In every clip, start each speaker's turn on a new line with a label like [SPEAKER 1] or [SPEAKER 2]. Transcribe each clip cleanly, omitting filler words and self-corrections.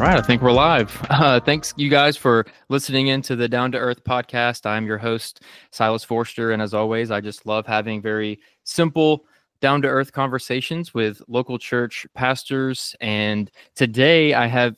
[SPEAKER 1] right, I think we're live. Thanks, you guys, for listening into the Down to Earth podcast. I'm your host, Silas Forster, and as always, I just love having very simple, down to earth conversations with local church pastors. And today, I have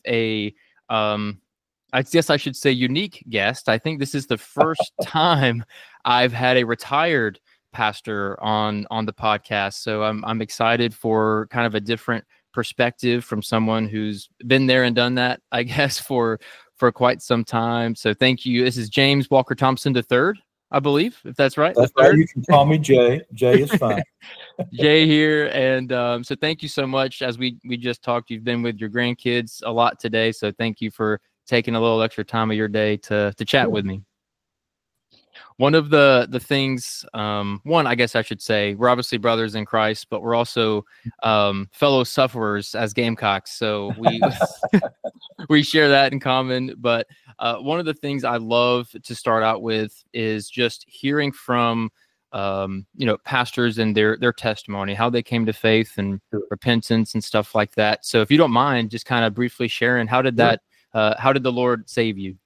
[SPEAKER 1] I guess I should say, unique guest. I think this is the first time I've had a retired pastor on the podcast, so I'm excited for kind of a different perspective from someone who's been there and done that, I guess, for quite some time. So thank you. This is James Walker Thompson III, I believe, if that's right.
[SPEAKER 2] That's right. You can call me Jay. Jay is fine.
[SPEAKER 1] Jay here. And so thank you so much. As we just talked, you've been with your grandkids a lot today. So thank you for taking a little extra time of your day to chat with me. One of the things, I guess I should say, we're obviously brothers in Christ, but we're also fellow sufferers as Gamecocks. So we share that in common. But one of the things I love to start out with is just hearing from pastors and their testimony, how they came to faith and repentance and stuff like that. So if you don't mind, just kind of briefly sharing, how did the Lord save you?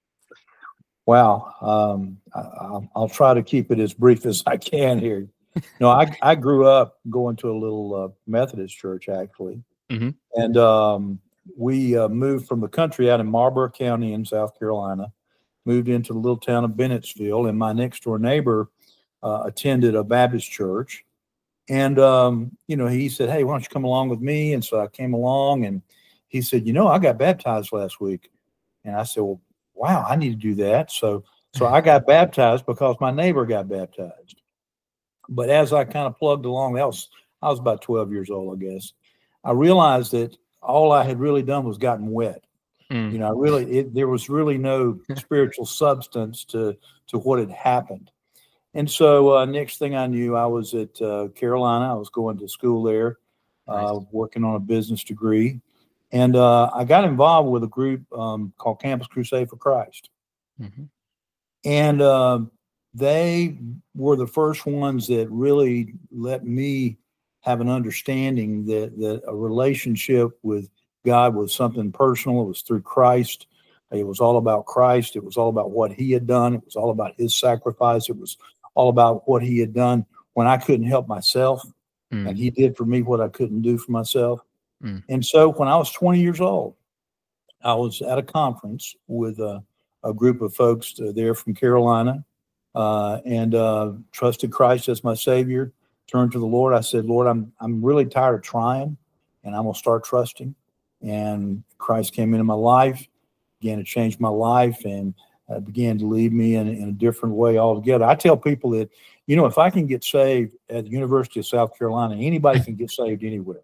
[SPEAKER 2] Wow. I'll try to keep it as brief as I can here. I grew up going to a little Methodist church, actually. Mm-hmm. And we moved from the country out in Marlborough County in South Carolina, moved into the little town of Bennettsville, and my next door neighbor attended a Baptist church. And, he said, "Hey, why don't you come along with me?" And so I came along, and he said, "I got baptized last week." And I said, "Well, wow, I need to do that." So I got baptized because my neighbor got baptized. But as I kind of plugged along, I was about 12 years old, I guess. I realized that all I had really done was gotten wet. There was really no spiritual substance to what had happened. And so next thing I knew, I was at Carolina. I was going to school there, working on a business degree. And I got involved with a group called Campus Crusade for Christ. Mm-hmm. And they were the first ones that really let me have an understanding that a relationship with God was something personal. It was through Christ. It was all about Christ. It was all about what he had done. It was all about his sacrifice. It was all about what he had done when I couldn't help myself. Mm. And he did for me what I couldn't do for myself. And so when I was 20 years old, I was at a conference with a group of folks there from Carolina and trusted Christ as my Savior, turned to the Lord. I said, "Lord, I'm really tired of trying, and I'm going to start trusting." And Christ came into my life, began to change my life, and began to lead me in a different way altogether. I tell people that, if I can get saved at the University of South Carolina, anybody can get saved anywhere.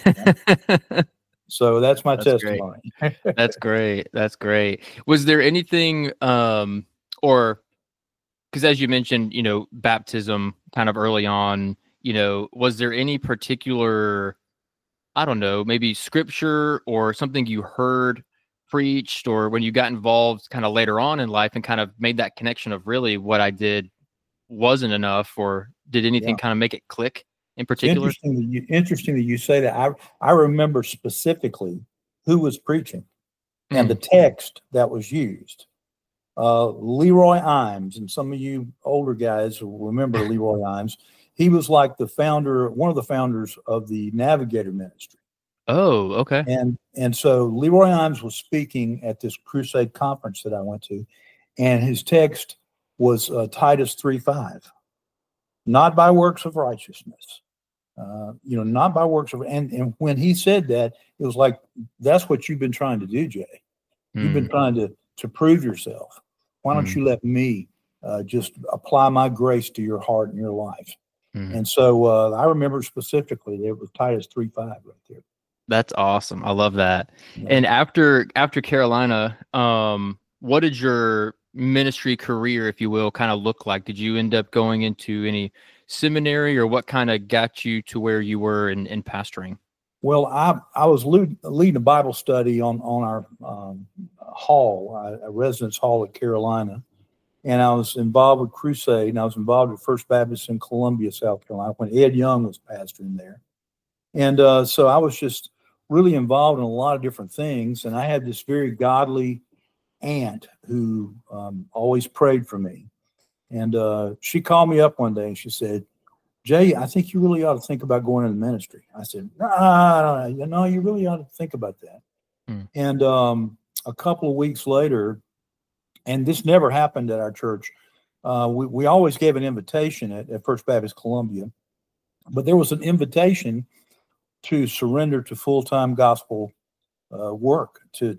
[SPEAKER 2] So that's my testimony.
[SPEAKER 1] That's great. That's great. Was there anything, or because as you mentioned, baptism kind of early on, was there any particular, I don't know, maybe scripture or something you heard preached, or when you got involved kind of later on in life and kind of made that connection of really what I did wasn't enough, or did anything kind of make it click in particular?
[SPEAKER 2] Interesting that you say that. I remember specifically who was preaching and the text that was used. Leroy Imes, and some of you older guys will remember Leroy Imes. He was like one of the founders of the Navigator Ministry.
[SPEAKER 1] Oh, okay.
[SPEAKER 2] And so Leroy Imes was speaking at this crusade conference that I went to, and his text was Titus 3:5, not by works of righteousness, not by works of. And when he said that, it was like, that's what you've been trying to do, Jay. You've been trying to prove yourself. Why don't you let me just apply my grace to your heart and your life? And so I remember specifically there was Titus 3:5 right there.
[SPEAKER 1] That's awesome. I love that. Yeah. And after Carolina, what did your ministry career, if you will, kind of look like? Did you end up going into any seminary, or what kind of got you to where you were in pastoring?
[SPEAKER 2] Well, I was leading a Bible study on our hall, a residence hall at Carolina, and I was involved with Crusade, and I was involved with First Baptist in Columbia, South Carolina, when Ed Young was pastoring there. And so I was just really involved in a lot of different things. And I had this very godly aunt who always prayed for me. And she called me up one day and she said, Jay, I think you really ought to think about going into ministry. I said, no, you really ought to think about that. And a couple of weeks later, and this never happened at our church, we always gave an invitation at First Baptist Columbia, but there was an invitation to surrender to full-time gospel work, to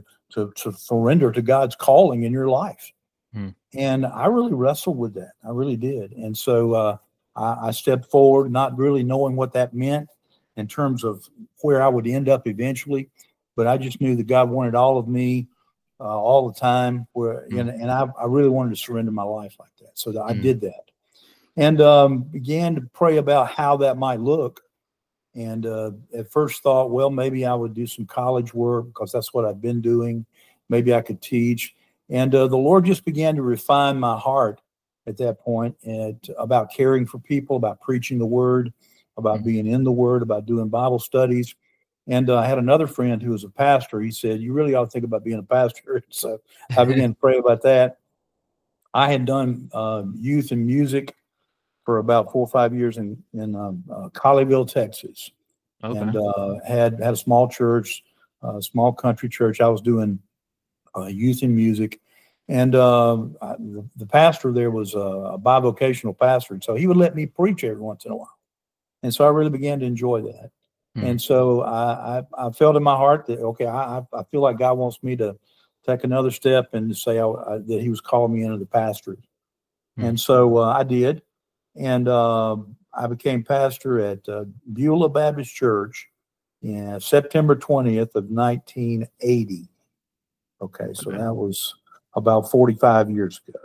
[SPEAKER 2] surrender to God's calling in your life. And I really wrestled with that. I really did. And so I stepped forward, not really knowing what that meant in terms of where I would end up eventually. But I just knew that God wanted all of me all the time. And I really wanted to surrender my life like that. So I did that. And began to pray about how that might look. And at first thought, well, maybe I would do some college work because that's what I've been doing. Maybe I could teach. And the Lord just began to refine my heart at that point about caring for people, about preaching the word, about being in the word, about doing Bible studies. And I had another friend who was a pastor. He said, you really ought to think about being a pastor. So I began to pray about that. I had done youth and music for about 4 or 5 years in Colleyville, Texas. Okay. And had a small church, a small country church. I was doing youth and music. And the pastor there was a bivocational pastor. And so he would let me preach every once in a while. And so I really began to enjoy that. And so I felt in my heart that, okay, I feel like God wants me to take another step and to say that he was calling me into the pastorate. And so I did. And I became pastor at Beulah Baptist Church in September 20th of 1980. Okay, so that was about 45 years ago.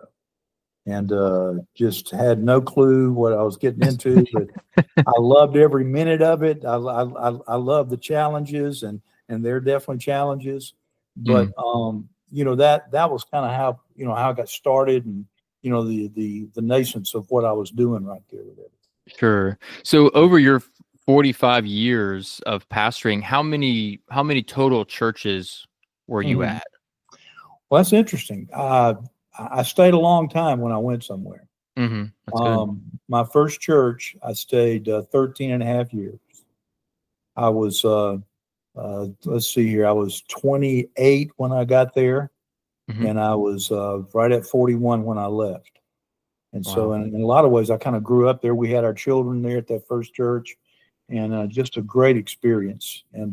[SPEAKER 2] And just had no clue what I was getting into, but I loved every minute of it. I love the challenges, and they're definitely challenges. But that was kind of how how I got started, and the nascence of what I was doing right there with it.
[SPEAKER 1] Sure. So over your 45 years of pastoring, how many total churches were you at?
[SPEAKER 2] Well, that's interesting. I stayed a long time when I went somewhere.
[SPEAKER 1] That's good.
[SPEAKER 2] My first church, I stayed 13 and a half years. I was, let's see here, I was 28 when I got there, and I was right at 41 when I left. And so in a lot of ways, I kind of grew up there. We had our children there at that first church, and just a great experience. And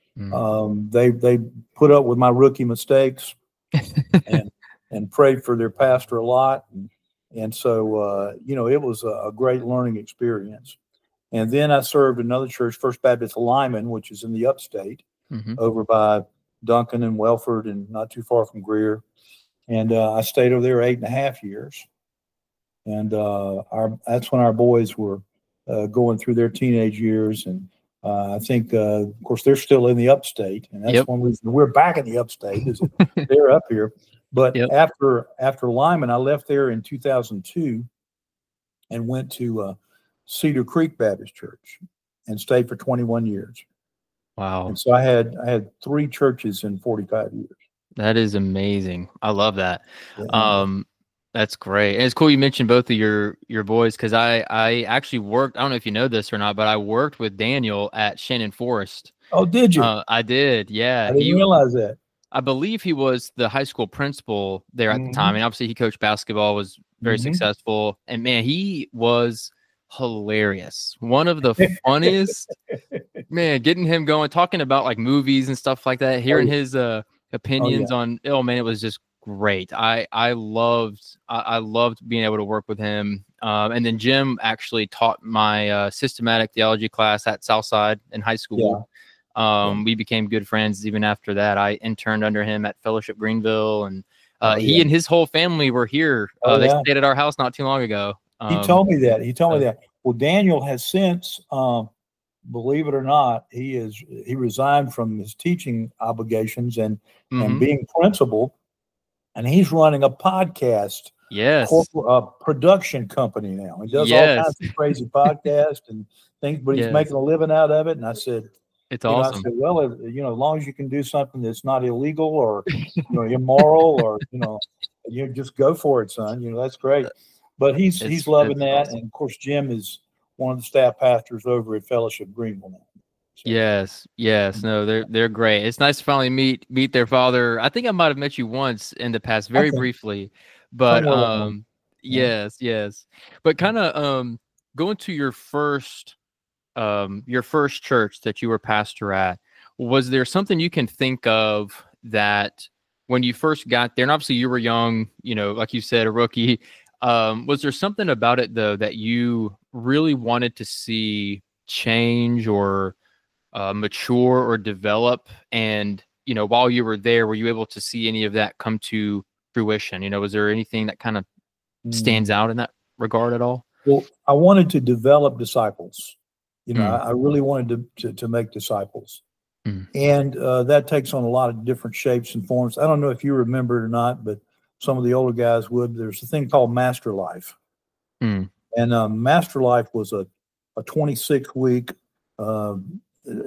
[SPEAKER 2] they put up with my rookie mistakes and prayed for their pastor a lot. And so, it was a great learning experience. And then I served another church, First Baptist Lyman, which is in the upstate, over by Duncan and Welford and not too far from Greer. And I stayed over there 8.5 years. And that's when our boys were going through their teenage years. And I think, of course, they're still in the upstate. And that's one reason we're back in the upstate, is they're up here. But after Lyman, I left there in 2002 and went to Cedar Creek Baptist Church and stayed for 21 years.
[SPEAKER 1] Wow.
[SPEAKER 2] And so I had 3 churches in 45 years.
[SPEAKER 1] That is amazing. I love that. That's great. And it's cool you mentioned both of your boys, because I actually worked, I don't know if you know this or not, but I worked with Daniel at Shannon Forest.
[SPEAKER 2] Oh, did you?
[SPEAKER 1] I did, yeah.
[SPEAKER 2] I didn't realize that.
[SPEAKER 1] I believe he was the high school principal there at the time. And obviously he coached basketball, was very successful. And man, he was hilarious. One of the funniest, man, getting him going, talking about like movies and stuff like that, hearing his opinions on, man, it was just great. I loved being able to work with him. And then Jim actually taught my systematic theology class at Southside in high school. We became good friends even after that. I interned under him at Fellowship Greenville, and he and his whole family were here. They stayed at our house not too long ago.
[SPEAKER 2] He told me that. Well, Daniel has since, believe it or not, he resigned from his teaching obligations and being principal, and he's running a podcast, production company now. He does all kinds of crazy podcasts and things, but he's making a living out of it. And I said,
[SPEAKER 1] It's
[SPEAKER 2] I
[SPEAKER 1] awesome.
[SPEAKER 2] said, well, as long as you can do something that's not illegal or, immoral or, you just go for it, son. That's great. But he's loving that.
[SPEAKER 1] Awesome.
[SPEAKER 2] And of course, Jim is one of the staff pastors over at Fellowship Greenville now. So.
[SPEAKER 1] Yes. No, they're great. It's nice to finally meet their father. I think I might have met you once in the past, very briefly, but yes. But kind of going to your first church that you were pastor at, was there something you can think of that when you first got there, and obviously you were young, like you said, a rookie, was there something about it though that you really wanted to see change or mature or develop? And while you were there, were you able to see any of that come to fruition? Was there anything that kind of stands out in that regard at all?
[SPEAKER 2] Well, I wanted to develop disciples. I really wanted to make disciples. And that takes on a lot of different shapes and forms. I don't know if you remember it or not, but some of the older guys would. There's a thing called Master Life. And Master Life was a 26-week, and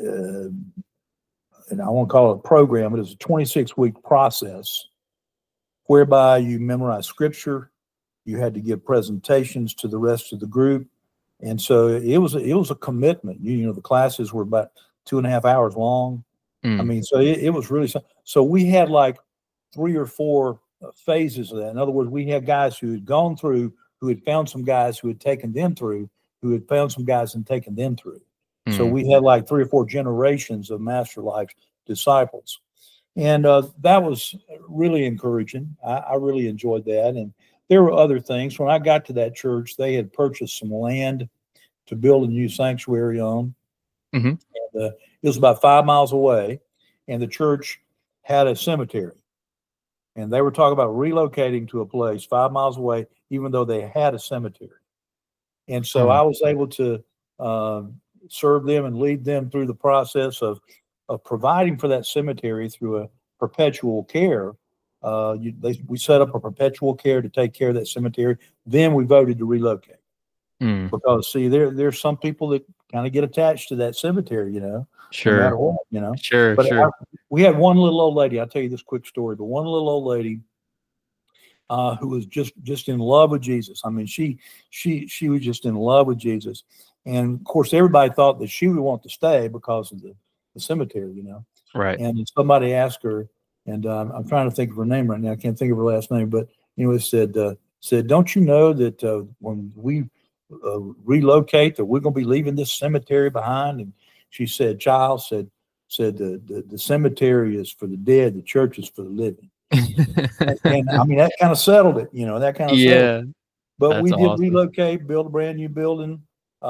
[SPEAKER 2] I won't call it a program, but it was a 26-week process whereby you memorize scripture. You had to give presentations to the rest of the group. And so it was a commitment. The classes were about 2.5 hours long. I mean, so it was really, so we had like 3 or 4 phases of that. In other words, we had guys who had gone through, who had found some guys who had taken them through, who had found some guys and taken them through. So we had like 3 or 4 generations of Master Life disciples. And that was really encouraging. I really enjoyed that. And there were other things. When I got to that church, they had purchased some land to build a new sanctuary on. And, it was about 5 miles away, and the church had a cemetery. And they were talking about relocating to a place 5 miles away, even though they had a cemetery. And so I was able to serve them and lead them through the process of providing for that cemetery through a perpetual care. We set up a perpetual care to take care of that cemetery. Then we voted to relocate because see, there's some people that kind of get attached to that cemetery,
[SPEAKER 1] Sure.
[SPEAKER 2] No matter what,
[SPEAKER 1] Sure.
[SPEAKER 2] But
[SPEAKER 1] sure.
[SPEAKER 2] We had one little old lady. I'll tell you this quick story. But one little old lady who was just in love with Jesus. I mean, she was just in love with Jesus. And of course, everybody thought that she would want to stay because of the cemetery,
[SPEAKER 1] Right.
[SPEAKER 2] And somebody asked her, and I'm trying to think of her name right now. I can't think of her last name, but it said, don't you know that when we relocate, that we're going to be leaving this cemetery behind? And she said, child, said the cemetery is for the dead, the church is for the living. and I mean, that kind of settled it, that kind of settled it. But we did relocate, build a brand new building,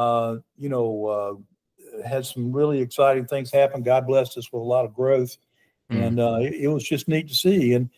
[SPEAKER 2] had some really exciting things happen. God blessed us with a lot of growth. And it was just neat to see. And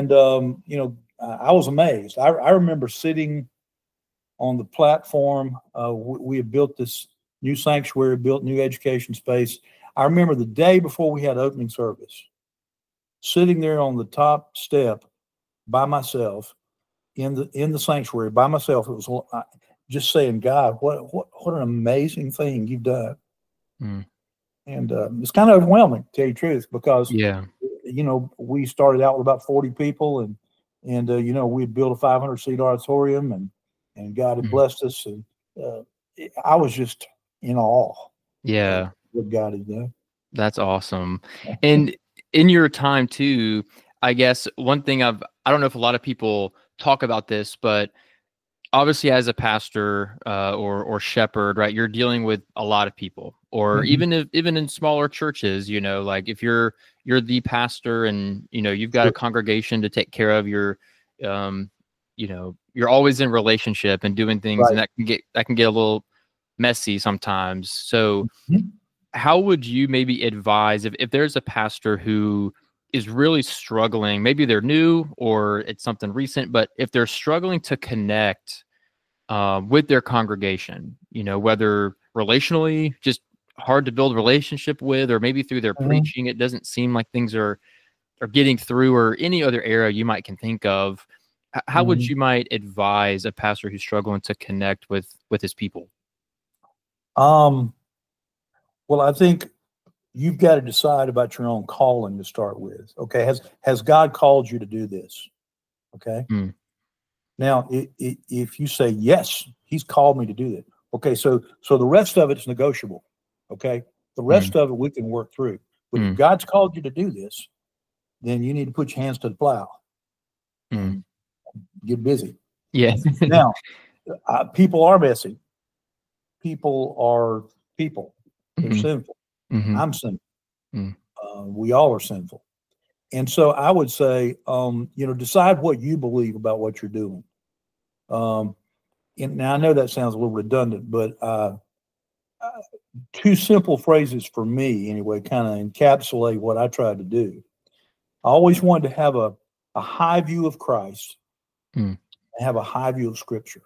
[SPEAKER 2] I was amazed. I remember sitting on the platform. We had built this new sanctuary, built new education space. I remember the day before we had opening service, sitting there on the top step by myself in the sanctuary by myself. It was just saying, God, what an amazing thing you've done. And it's kind of overwhelming, to tell you the truth, because we started out with about 40 people, and we had built a 500-seat auditorium, and God had blessed us, and I was just in awe.
[SPEAKER 1] Yeah,
[SPEAKER 2] what God had done.
[SPEAKER 1] That's awesome. And in your time too, I guess one thing I don't know if a lot of people talk about this, but obviously as a pastor or shepherd, right, you're dealing with a lot of people, or even in smaller churches, like if you're the pastor and you've got a congregation to take care of, you're always in relationship and doing things, and that can get a little messy sometimes. So how would you maybe advise if there's a pastor who is really struggling, maybe they're new or it's something recent, but if they're struggling to connect with their congregation, whether relationally, just hard to build relationship with, or maybe through their preaching, it doesn't seem like things are getting through, or any other area you might can think of, how would you might advise a pastor who's struggling to connect with his people?
[SPEAKER 2] Well, I think, you've got to decide about your own calling to start with. Okay. Has God called you to do this? Okay. Mm. Now, if you say, yes, he's called me to do that. Okay. So the rest of it's negotiable. Okay. The rest of it we can work through. But if God's called you to do this, then you need to put your hands to the plow. Get busy.
[SPEAKER 1] Yeah.
[SPEAKER 2] Now, people are messy. People are people. They're sinful. I'm sinful. We all are sinful. And so I would say, decide what you believe about what you're doing. And now I know that sounds a little redundant, but two simple phrases for me anyway kind of encapsulate what I tried to do. I always wanted to have a high view of Christ and have a high view of Scripture.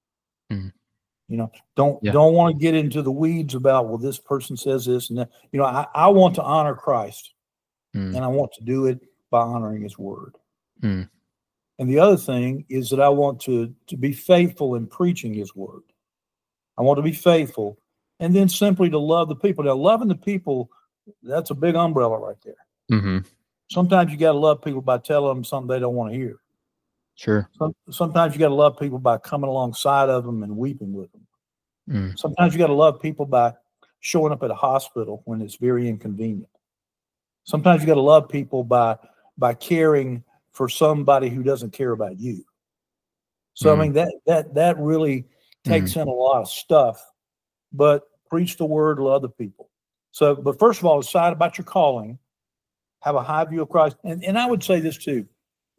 [SPEAKER 2] Don't want to get into the weeds about, well, this person says this and that. I want to honor Christ, and I want to do it by honoring His Word. And the other thing is that I want to be faithful in preaching His Word. I want to be faithful, and then simply to love the people. Now, loving the people, that's a big umbrella right there. Sometimes you got to love people by telling them something they don't want to hear.
[SPEAKER 1] Sure.
[SPEAKER 2] Sometimes you got to love people by coming alongside of them and weeping with them. Sometimes you got to love people by showing up at a hospital when it's very inconvenient. Sometimes you got to love people by caring for somebody who doesn't care about you. So I mean that really takes in a lot of stuff. But preach the word, love the people. So, but first of all, decide about your calling. Have a high view of Christ, and I would say this too.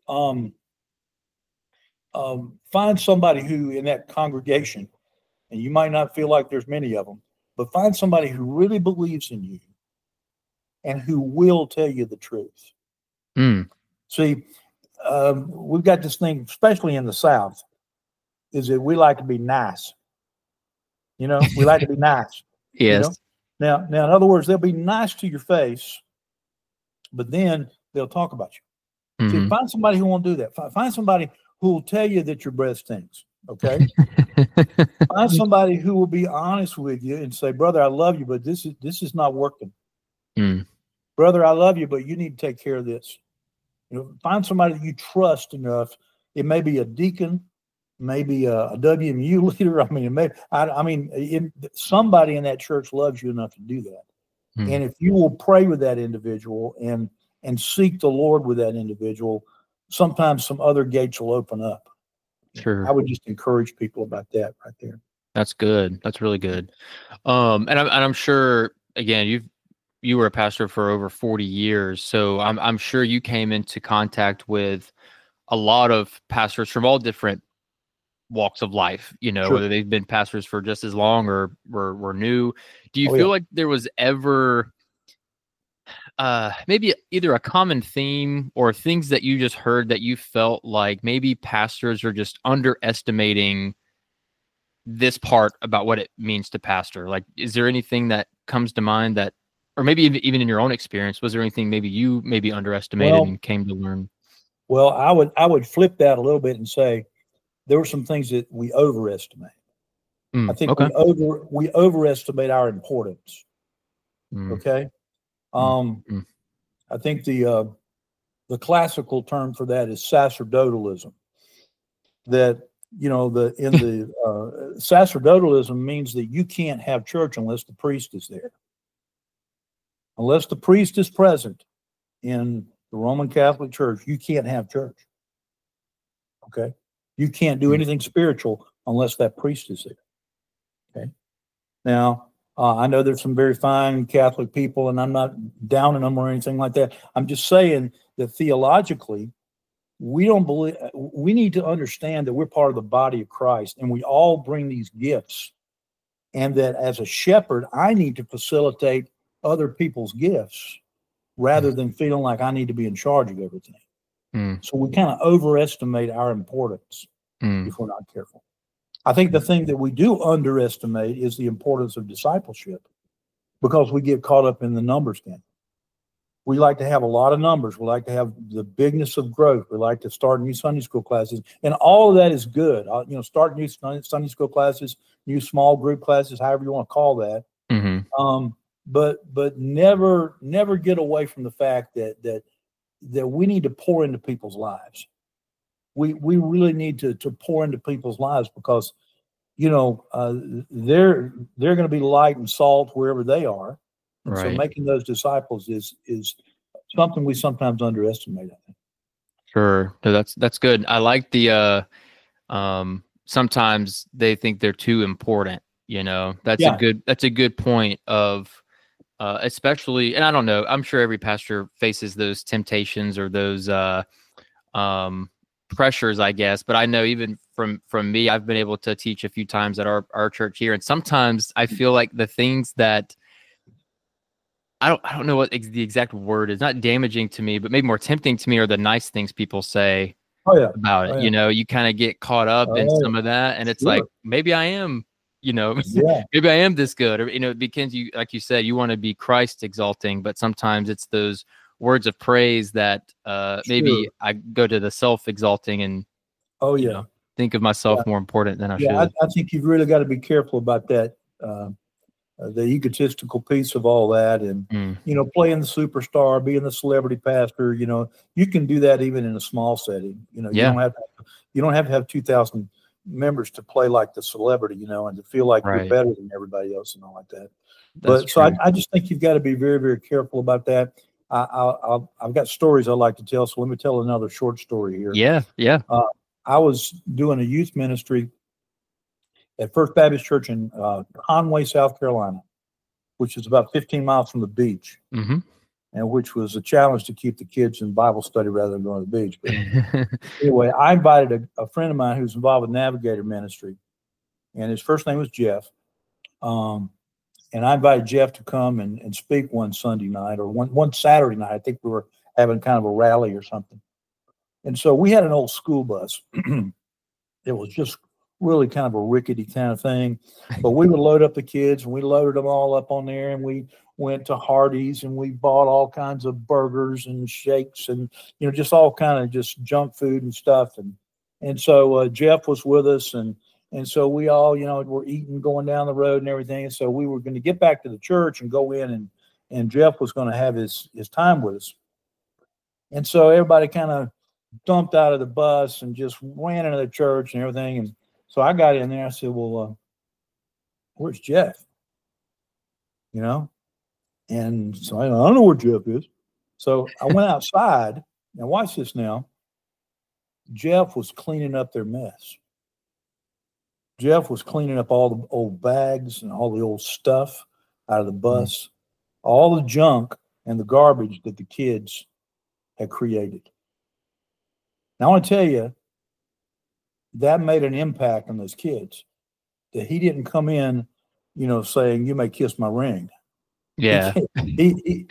[SPEAKER 2] Find somebody who in that congregation, and you might not feel like there's many of them, but find somebody who really believes in you and who will tell you the truth. See, we've got this thing, especially in the South, is that we like to be nice. We like to be nice.
[SPEAKER 1] Yes.
[SPEAKER 2] Now, in other words, they'll be nice to your face, but then they'll talk about you. See, find somebody who won't do that. Find somebody who will tell you that your breath stinks. Okay. Find somebody who will be honest with you and say, brother, I love you, but this is not working. Brother, I love you, but you need to take care of this. Find somebody that you trust enough. It may be a deacon, maybe a WMU leader. Somebody in that church loves you enough to do that. And if you will pray with that individual and seek the Lord with that individual, sometimes some other gates will open up.
[SPEAKER 1] Sure.
[SPEAKER 2] I would just encourage people about that right there.
[SPEAKER 1] That's good. That's really good. And I'm sure, again, you were a pastor for over 40 years, so I'm sure you came into contact with a lot of pastors from all different walks of life,
[SPEAKER 2] Sure.
[SPEAKER 1] Whether they've been pastors for just as long or were new. Do you feel like there was ever maybe either a common theme or things that you just heard that you felt like maybe pastors are just underestimating this part about what it means to pastor? Like, is there anything that comes to mind that, or maybe even in your own experience, was there anything maybe you underestimated and came to learn?
[SPEAKER 2] Well, I would flip that a little bit and say there were some things that we overestimate. I think we overestimate our importance. Okay. I think the classical term for that is sacerdotalism. That sacerdotalism means that you can't have church unless the priest is there. Unless the priest is present in the Roman Catholic Church, you can't have church. Okay? You can't do anything spiritual unless that priest is there. Okay? Now, I know there's some very fine Catholic people, and I'm not downing them or anything like that. I'm just saying that theologically, we need to understand that we're part of the body of Christ, and we all bring these gifts. And that as a shepherd, I need to facilitate other people's gifts rather than feeling like I need to be in charge of everything. So we kind of overestimate our importance if we're not careful. I think the thing that we do underestimate is the importance of discipleship, because we get caught up in the numbers game. We like to have a lot of numbers. We like to have the bigness of growth. We like to start new Sunday school classes, and all of that is good. Start new Sunday school classes, new small group classes, however you want to call that. but never get away from the fact that we need to pour into people's lives. We really need to pour into people's lives, because they're going to be light and salt wherever they are, and
[SPEAKER 1] Right.
[SPEAKER 2] so making those disciples is something we sometimes underestimate, I think.
[SPEAKER 1] Sure. No, that's good. I like the sometimes they think they're too important, That's a good point of especially, and I don't know, I'm sure every pastor faces those temptations or those pressures, I guess, but I know even from me, I've been able to teach a few times at our church here, and sometimes I feel like the things that I don't know what the exact word is, not damaging to me, but maybe more tempting to me, are the nice things people say about it. You kind of get caught up in some of that, and it's like, maybe I am, maybe I am this good, or it becomes, you, like you said, you want to be Christ exalting, but sometimes it's those words of praise that maybe I go to the self exalting and think of myself more important than I should.
[SPEAKER 2] I think you've really got to be careful about that. The egotistical piece of all that, and playing the superstar, being the celebrity pastor, you can do that even in a small setting. You don't have to have 2,000 members to play like the celebrity, and to feel like you're better than everybody else and all like that. So I just think you've got to be very, very careful about that. I've got stories I like to tell, so let me tell another short story here.
[SPEAKER 1] Yeah.
[SPEAKER 2] I was doing a youth ministry at First Baptist Church in Conway, South Carolina, which is about 15 miles from the beach, and which was a challenge to keep the kids in Bible study rather than going to the beach. But anyway, I invited a friend of mine who's involved with Navigator Ministry, and his first name was Jeff. And I invited Jeff to come and speak one Sunday night, or one Saturday night. I think we were having kind of a rally or something. And so we had an old school bus. It was just really kind of a rickety kind of thing, but we would load up the kids, and we loaded them all up on there, and we went to Hardee's, and we bought all kinds of burgers and shakes and just all kind of just junk food and stuff. And so Jeff was with us, and so we all were eating, going down the road and everything. And so we were going to get back to the church and go in, and Jeff was going to have his time with us. And so everybody kind of dumped out of the bus and just ran into the church and everything. And so I got in there. I said, well, where's Jeff? And so I don't know where Jeff is. So I went outside. Now watch this now. Jeff was cleaning up their mess. Jeff was cleaning up all the old bags and all the old stuff out of the bus, all the junk and the garbage that the kids had created. Now I want to tell you, that made an impact on those kids. That he didn't come in, saying, "You may kiss my ring."
[SPEAKER 1] Yeah,
[SPEAKER 2] he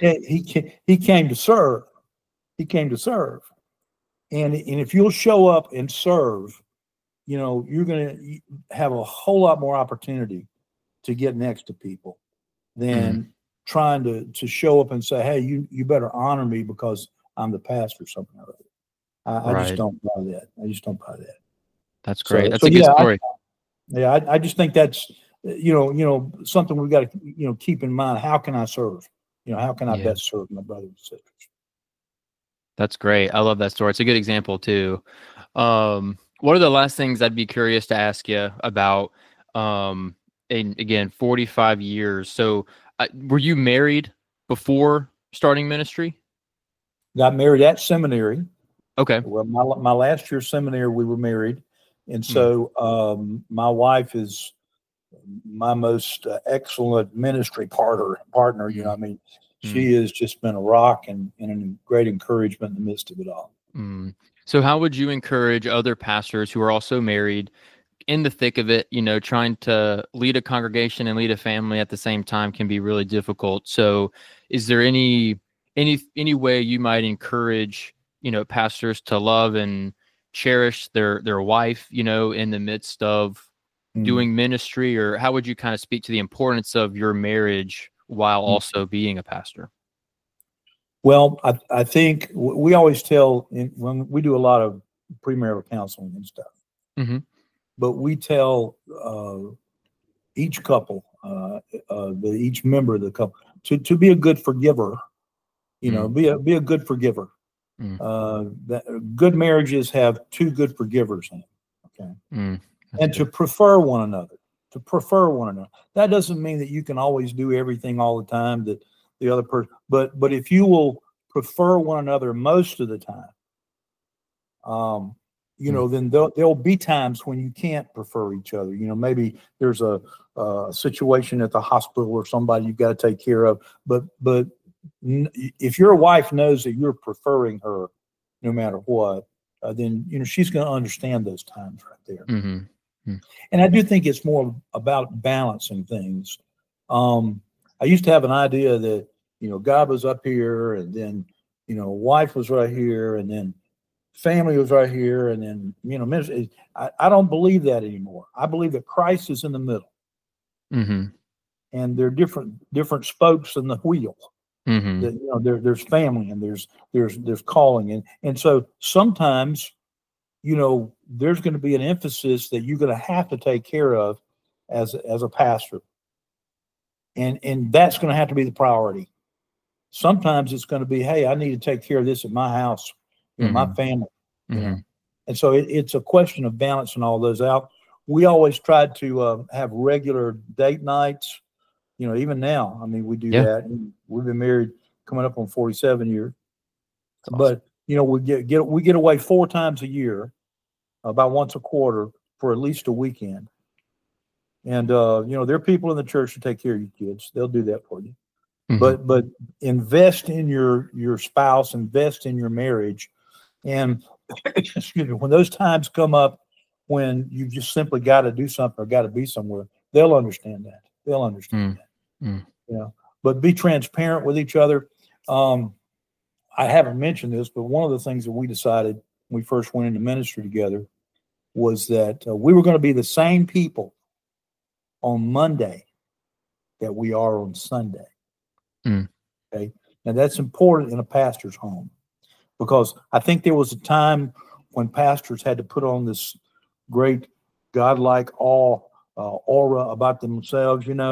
[SPEAKER 2] came to serve. He came to serve, and if you'll show up and serve, you're going to have a whole lot more opportunity to get next to people than trying to show up and say, "Hey, you better honor me because I'm the pastor," or something like that. I just don't buy that.
[SPEAKER 1] That's great. That's a good story.
[SPEAKER 2] I just think that's something we've got to keep in mind. How can I serve? How can I best serve my brothers and sisters?
[SPEAKER 1] That's great. I love that story. It's a good example too. What are the last things I'd be curious to ask you about? And again, 45 years. So, were you married before starting ministry?
[SPEAKER 2] Got married at seminary.
[SPEAKER 1] Okay.
[SPEAKER 2] Well, my last year seminary, we were married. And so my wife is my most excellent ministry partner. She has just been a rock and a great encouragement in the midst of it all.
[SPEAKER 1] So how would you encourage other pastors who are also married, in the thick of it, trying to lead a congregation and lead a family at the same time can be really difficult. So is there any way you might encourage, pastors to love and cherish their wife, in the midst of doing ministry? Or how would you kind of speak to the importance of your marriage while also being a pastor?
[SPEAKER 2] Well, I think we always tell, when we do a lot of premarital counseling and stuff, but we tell each couple, each member of the couple to be a good forgiver. Be a good forgiver. Good marriages have two good forgivers in it. Okay, and good. To prefer one another. That doesn't mean that you can always do everything all the time that the other person. But if you will prefer one another most of the time, then there'll be times when you can't prefer each other. Maybe there's a situation at the hospital or somebody you've got to take care of. But if your wife knows that you're preferring her no matter what, then she's going to understand those times right there. And I do think it's more about balancing things. I used to have an idea that God was up here, and then wife was right here, and then family was right here, and then ministry. I don't believe that anymore. I believe that Christ is in the middle, and there are different spokes in the wheel. That, there's family, and there's calling, and so sometimes there's going to be an emphasis that you're going to have to take care of as a pastor, and that's going to have to be the priority. Sometimes it's going to be, hey, I need to take care of this at my house, my family, and so it's a question of balancing all those out. We always tried to have regular date nights. Even now, I mean, we do that. And we've been married coming up on 47 years. Awesome. But we get away 4 times a year, about once a quarter, for at least a weekend. And there are people in the church who take care of your kids. They'll do that for you. But invest in your spouse, invest in your marriage, and excuse me, when those times come up when you just simply got to do something or got to be somewhere, they'll understand that. They'll understand that. But be transparent with each other. I haven't mentioned this, but one of the things that we decided when we first went into ministry together was that we were going to be the same people on Monday that we are on Sunday. Okay. Now that's important in a pastor's home, because I think there was a time when pastors had to put on this great godlike aura about themselves, and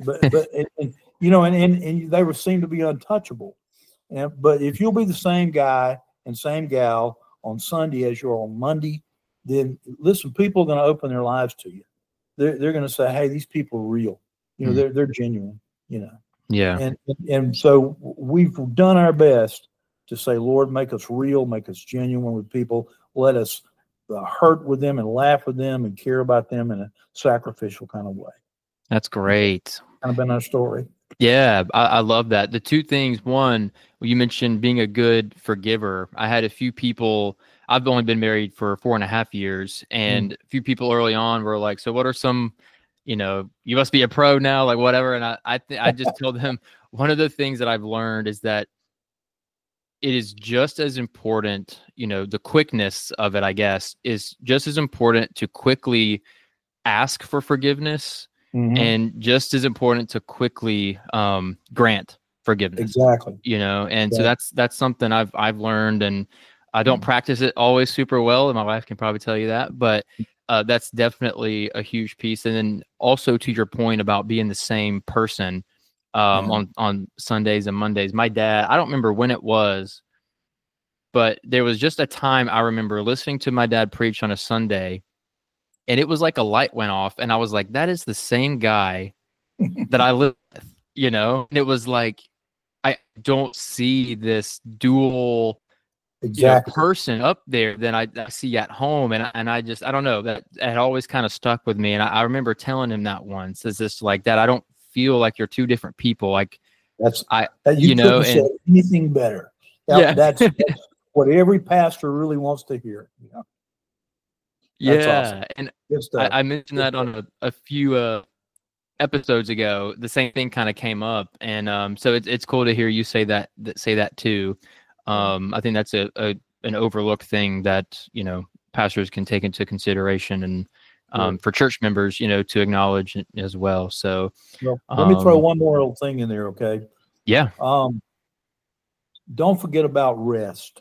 [SPEAKER 2] they were seemed to be untouchable. But if you'll be the same guy and same gal on Sunday as you're on Monday, then listen, people are going to open their lives to you. They're going to say, hey, these people are real. They're genuine.
[SPEAKER 1] Yeah.
[SPEAKER 2] And so we've done our best to say, Lord, make us real, make us genuine with people. Let us hurt with them and laugh with them and care about them in a sacrificial kind of way.
[SPEAKER 1] That's great.
[SPEAKER 2] That's kind of been our story.
[SPEAKER 1] Yeah, I love that. The two things, one, you mentioned being a good forgiver. I had a few people, I've only been married for 4.5 years, and a few people early on were like, so what are some, you must be a pro now, like whatever. And I just told them, one of the things that I've learned is that it is just as important, the quickness of it, I guess, is just as important to quickly ask for forgiveness. And just as important to quickly grant forgiveness.
[SPEAKER 2] Exactly.
[SPEAKER 1] So that's something I've learned, and I don't practice it always super well, and my wife can probably tell you that, but that's definitely a huge piece. And then also to your point about being the same person on Sundays and Mondays. My dad, I don't remember when it was, but there was just a time I remember listening to my dad preach on a Sunday, and it was like a light went off, and I was like, that is the same guy that I live with, And it was like, I don't see this dual person up there than I see at home. And I don't know, that had always kind of stuck with me. And I remember telling him that once, is this like that? I don't feel like you're two different people. Like
[SPEAKER 2] you couldn't say anything better. That's what every pastor really wants to hear. That's awesome.
[SPEAKER 1] And I mentioned that on a few episodes ago. The same thing kind of came up, and so it's cool to hear you say that too. I think that's an overlooked thing that pastors can take into consideration, and for church members, to acknowledge as well. So
[SPEAKER 2] let me throw one more little thing in there, okay?
[SPEAKER 1] Yeah.
[SPEAKER 2] Don't forget about rest.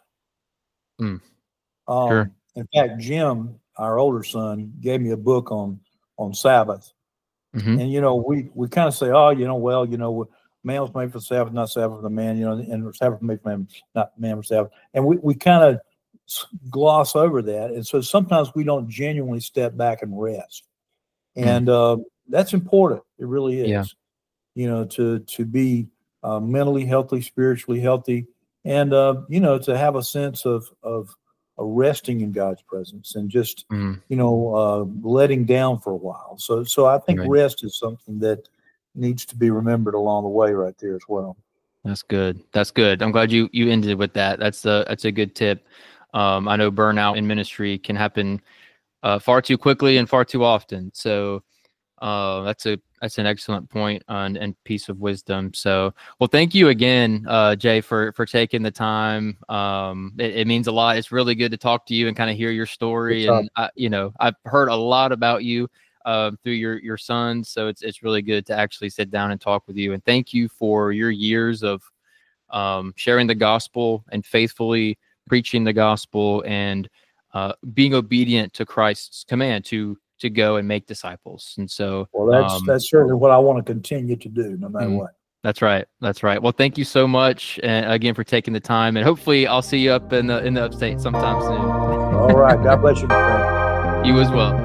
[SPEAKER 1] Sure.
[SPEAKER 2] In fact, Jim, our older son, gave me a book on Sabbath,
[SPEAKER 1] Mm-hmm.
[SPEAKER 2] And we kind of say, oh, well, man was made for the Sabbath, not Sabbath for the man, and Sabbath was made for man, not man for Sabbath. And we kind of gloss over that. And so sometimes we don't genuinely step back and rest. And that's important. It really is, to be mentally healthy, spiritually healthy, and, to have a sense of resting in God's presence and just, letting down for a while. So I think rest is something that needs to be remembered along the way right there as well.
[SPEAKER 1] That's good. That's good. I'm glad you ended with that. That's a good tip. I know burnout in ministry can happen far too quickly and far too often. So that's an excellent point and piece of wisdom. So, well, thank you again, Jay, for taking the time. It means a lot. It's really good to talk to you and kind of hear your story. And I've heard a lot about you through your sons. So it's really good to actually sit down and talk with you. And thank you for your years of sharing the gospel and faithfully preaching the gospel and being obedient to Christ's command to go and make disciples. And so,
[SPEAKER 2] well, that's certainly what I want to continue to do, no matter what.
[SPEAKER 1] That's right. That's right. Well, thank you so much again for taking the time, and hopefully I'll see you up in the upstate sometime soon.
[SPEAKER 2] All right. God bless you, my friend.
[SPEAKER 1] You as well.